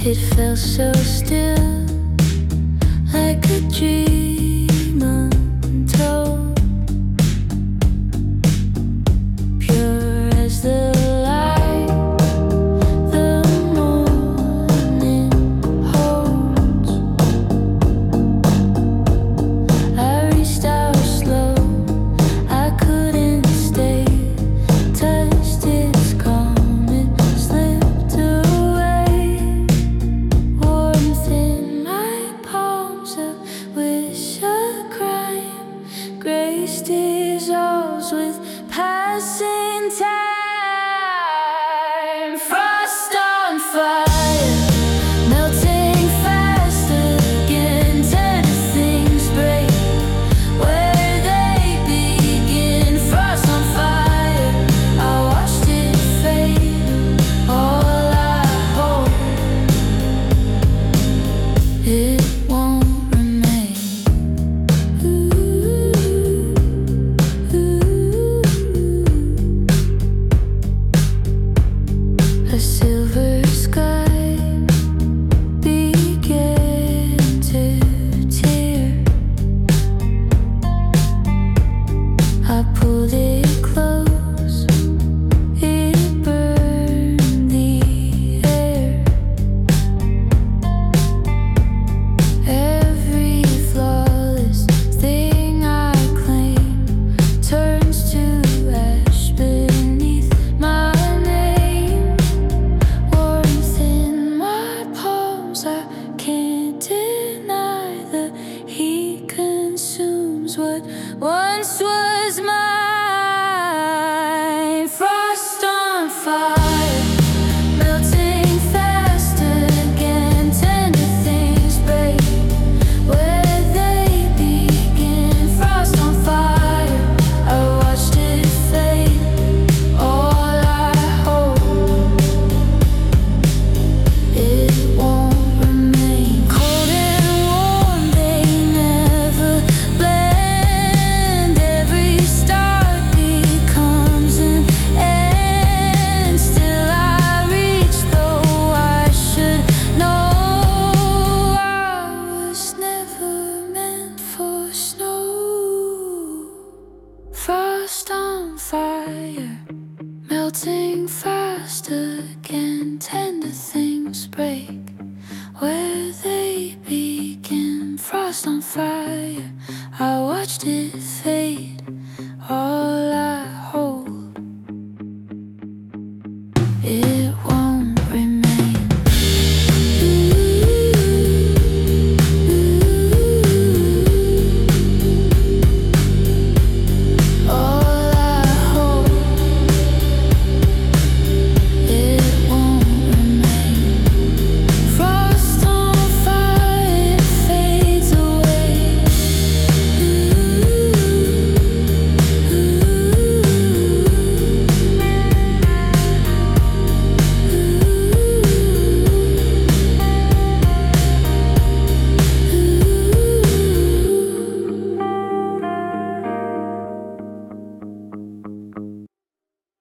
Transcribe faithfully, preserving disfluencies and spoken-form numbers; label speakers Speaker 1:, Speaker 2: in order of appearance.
Speaker 1: It felt so still, like a dream untold, pure as the light the morning holds. I reached out slow, I couldn't stay, touched its calm, it slipped away. Warmth in my palms, a wish, a crime, grace dissolves with passing time. Frost on fire, melting fast again. Tender things break where they begin. Frost on fire, I watched it fade. All I hope it won't remain. Ooh, ooh. A silver sky began to tear. I pulled it close, it burned the air. Every flawless thing I claim turns to ash beneath my name. Warmth in my palms, I can't deny the heat consumes what once was mine. Frost on fire, melting fast again. Tender things break where they begin. Frost on fire, I watched it fade. All I hope it won't remain. Cold and warm, they never blend. Every start becomes an end. Still I reach, though I should know I was never meant for snow. Frost on fire, melting fast again. Tender things